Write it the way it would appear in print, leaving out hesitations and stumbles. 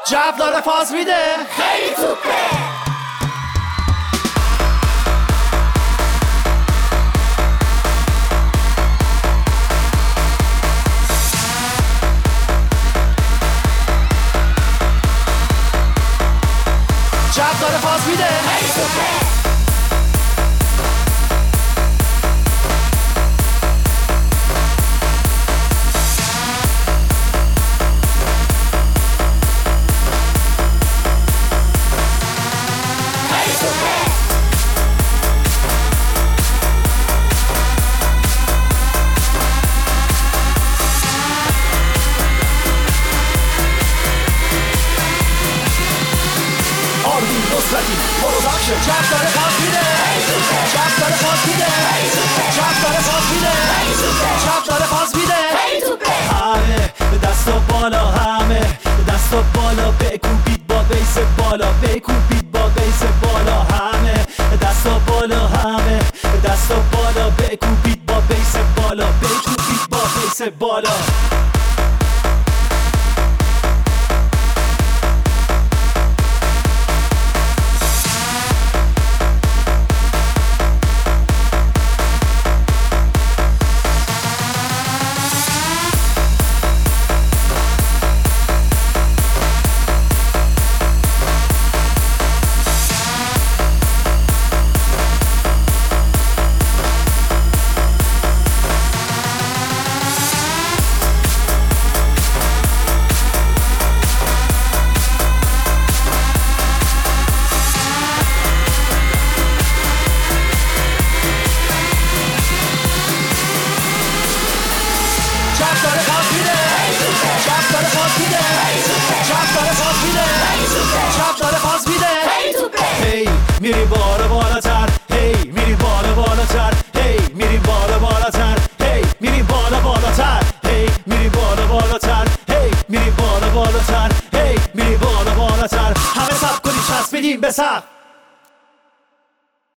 جو داره فاز میده، خیلی توپه. جو داره فاز میده، خیلی توپه. پروداکشن جو داره فاز میده، جو داره فاز میده، جو داره فاز میده، جو داره فاز میده. همه دست و بالا، همه دست و بالا، بکوبید با بیس بالا، بکوبید با بیس بالا. همه دست و بالا، همه دست و بالا، بکوبید با بیس بالا، بکوبید با بیس بالا. هی میری بالا بالاتر، هی میری بالا بالاتر، هی میری بالا بالاتر، هی میری بالا بالاتر، هی میری بالا بالاتر، هی میری بالا بالاتر، هی میری بالا بالاتر. همه سب کنی چسبیدیم به سقف.